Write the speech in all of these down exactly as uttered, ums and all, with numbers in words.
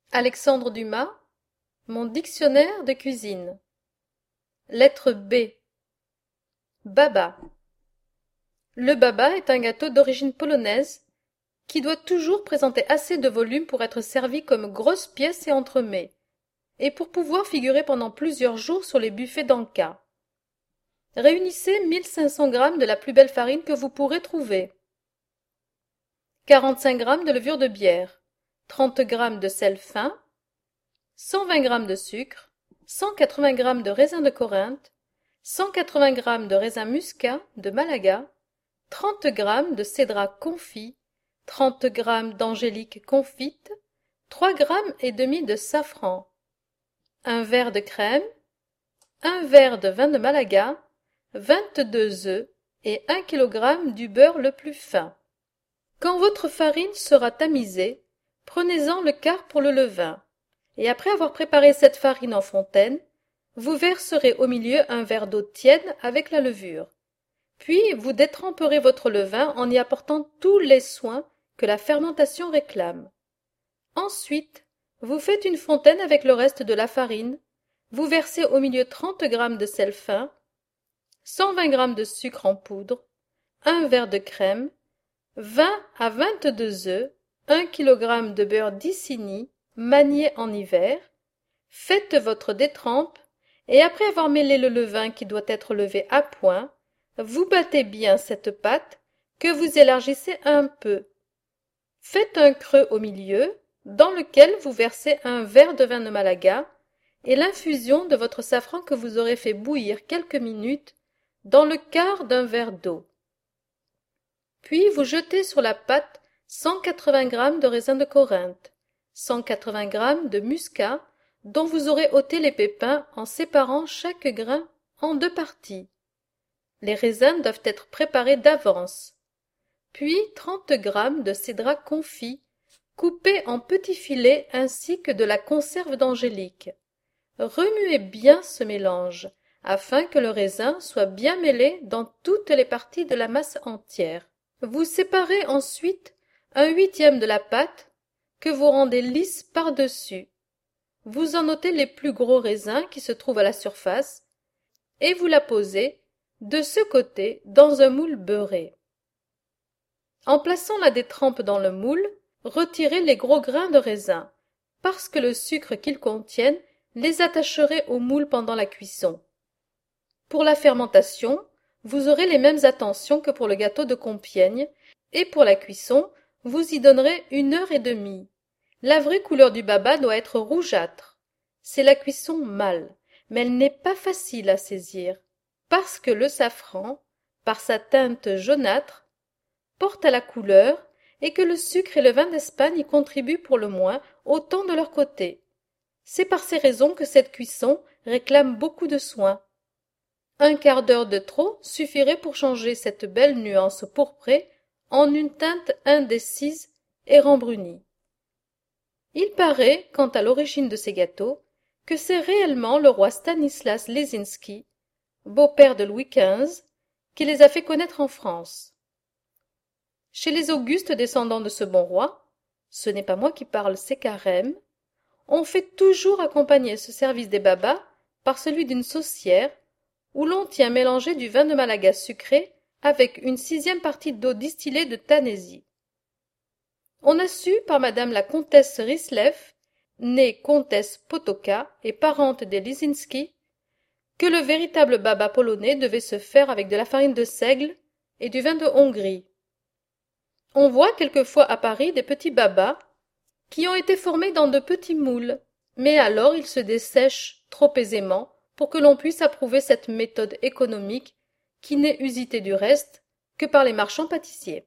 Alexandre Dumas, Mon dictionnaire de cuisine. Lettre B. Baba. Le baba est un gâteau d'origine polonaise qui doit toujours présenter assez de volume pour être servi comme grosse pièce et entremets, et pour pouvoir figurer pendant plusieurs jours sur les buffets d'Anka. Réunissez mille cinq cents grammes de la plus belle farine que vous pourrez trouver, quarante-cinq grammes de levure de bière, trente grammes de sel fin, cent vingt grammes de sucre, cent quatre-vingts grammes de raisin de Corinthe, cent quatre-vingts grammes de raisin muscat de Malaga, trente grammes de cédrat confit, trente grammes d'angélique confite, trois grammes et demi de safran, un verre de crème, un verre de vin de Malaga, vingt-deux œufs et un kilogramme du beurre le plus fin. Quand votre farine sera tamisée, prenez-en le quart pour le levain, et après avoir préparé cette farine en fontaine, vous verserez au milieu un verre d'eau tiède avec la levure. Puis vous détremperez votre levain en y apportant tous les soins que la fermentation réclame. Ensuite, vous faites une fontaine avec le reste de la farine, vous versez au milieu trente grammes de sel fin, cent vingt grammes de sucre en poudre, un verre de crème, vingt à vingt-deux œufs, un kilogramme de beurre d'Isigny, manié en hiver, faites votre détrempe, et après avoir mêlé le levain qui doit être levé à point, vous battez bien cette pâte que vous élargissez un peu. Faites un creux au milieu, dans lequel vous versez un verre de vin de Malaga et l'infusion de votre safran que vous aurez fait bouillir quelques minutes dans le quart d'un verre d'eau. Puis vous jetez sur la pâte cent quatre-vingts grammes de raisin de Corinthe, cent quatre-vingts grammes de muscat dont vous aurez ôté les pépins en séparant chaque grain en deux parties. Les raisins doivent être préparés d'avance. Puis trente grammes de cédrat confit coupé en petits filets ainsi que de la conserve d'angélique. Remuez bien ce mélange afin que le raisin soit bien mêlé dans toutes les parties de la masse entière. Vous séparez ensuite un huitième de la pâte que vous rendez lisse par-dessus. Vous en ôtez les plus gros raisins qui se trouvent à la surface et vous la posez de ce côté dans un moule beurré. En plaçant la détrempe dans le moule, retirez les gros grains de raisin, parce que le sucre qu'ils contiennent les attacherait au moule pendant la cuisson. Pour la fermentation, vous aurez les mêmes attentions que pour le gâteau de Compiègne, et pour la cuisson, vous y donnerez une heure et demie. La vraie couleur du baba doit être rougeâtre. C'est la cuisson mâle, mais elle n'est pas facile à saisir, parce que le safran, par sa teinte jaunâtre, porte à la couleur, et que le sucre et le vin d'Espagne y contribuent pour le moins autant de leur côté. C'est par ces raisons que cette cuisson réclame beaucoup de soin. Un quart d'heure de trop suffirait pour changer cette belle nuance pourprée en une teinte indécise et rembrunie. Il paraît, quant à l'origine de ces gâteaux, que c'est réellement le roi Stanislas Lesinski, beau-père de Louis quinze, qui les a fait connaître en France. Chez les augustes descendants de ce bon roi, ce n'est pas moi qui parle, c'est Carême, on fait toujours accompagner ce service des babas par celui d'une saucière, où l'on tient mélangé du vin de Malaga sucré avec une sixième partie d'eau distillée de Tanésie. On a su par madame la comtesse Ryslev, née comtesse Potocka et parente des Lisinski, que le véritable baba polonais devait se faire avec de la farine de seigle et du vin de Hongrie. On voit quelquefois à Paris des petits babas qui ont été formés dans de petits moules, mais alors ils se dessèchent trop aisément pour que l'on puisse approuver cette méthode économique qui n'est usitée du reste que par les marchands pâtissiers.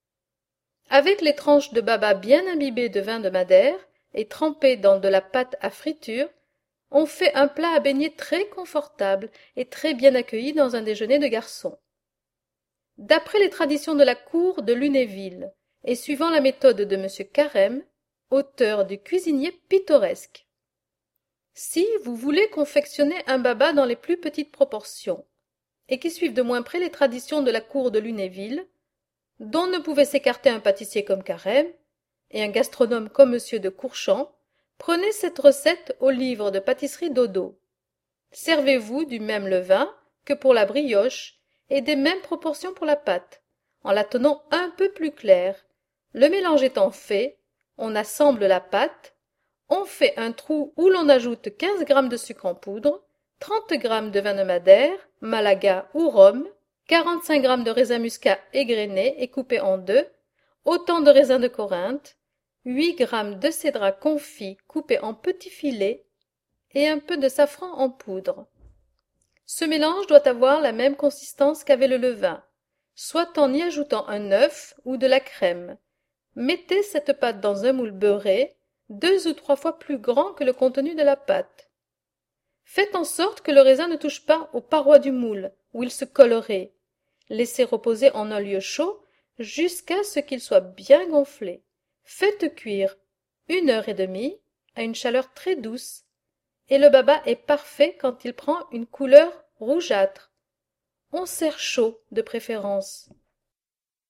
Avec les tranches de baba bien imbibées de vin de Madère et trempées dans de la pâte à friture, on fait un plat à beignets très confortable et très bien accueilli dans un déjeuner de garçon. D'après les traditions de la cour de Lunéville et suivant la méthode de monsieur Carême, auteur du Cuisinier pittoresque. Si vous voulez confectionner un baba dans les plus petites proportions, et qui suivent de moins près les traditions de la cour de Lunéville, dont ne pouvait s'écarter un pâtissier comme Carême, et un gastronome comme monsieur de Courchamp, Prenez cette recette au livre de pâtisserie Dodo. Servez-vous du même levain que pour la brioche et des mêmes proportions pour la pâte, en la tenant un peu plus claire. Le mélange étant fait, on assemble la pâte, on fait un trou où l'on ajoute quinze grammes de sucre en poudre, trente grammes de vin de Madère, Malaga ou Rhum, quarante-cinq grammes de raisins muscat égrenés et coupés en deux, autant de raisins de Corinthe, huit grammes de cédrat confit coupé en petits filets et un peu de safran en poudre. Ce mélange doit avoir la même consistance qu'avait le levain, soit en y ajoutant un œuf ou de la crème. Mettez cette pâte dans un moule beurré, deux ou trois fois plus grand que le contenu de la pâte. Faites en sorte que le raisin ne touche pas aux parois du moule, où il se collerait. Laissez reposer en un lieu chaud jusqu'à ce qu'il soit bien gonflé. Faites cuire une heure et demie à une chaleur très douce, et le baba est parfait quand il prend une couleur rougeâtre. On sert chaud de préférence.